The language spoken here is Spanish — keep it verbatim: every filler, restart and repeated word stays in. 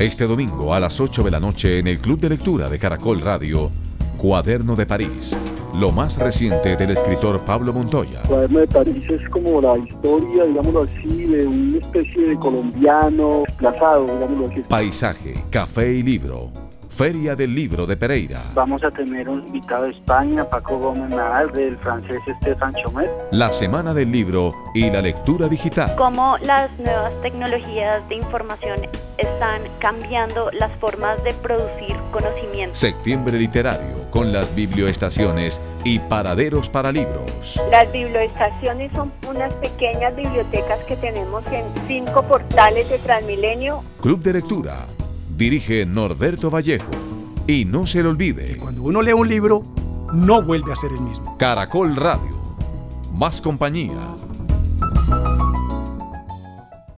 Este domingo a las ocho de la noche en el Club de Lectura de Caracol Radio, Cuaderno de París, lo más reciente del escritor Pablo Montoya. Cuaderno de París es como la historia, digámoslo así, de una especie de colombiano desplazado, digámoslo así. Paisaje, café y libro. Feria del Libro de Pereira. Vamos a tener un invitado de España, Paco Gómez Nadal, del francés Stéphane Chomet. La Semana del Libro y la lectura digital. Cómo las nuevas tecnologías de información están cambiando las formas de producir conocimiento. Septiembre literario con las biblioestaciones y paraderos para libros. Las biblioestaciones son unas pequeñas bibliotecas que tenemos en cinco portales de Transmilenio. Club de Lectura. Dirige Norberto Vallejo. Y no se le olvide, cuando uno lee un libro, no vuelve a ser el mismo. Caracol Radio. Más compañía.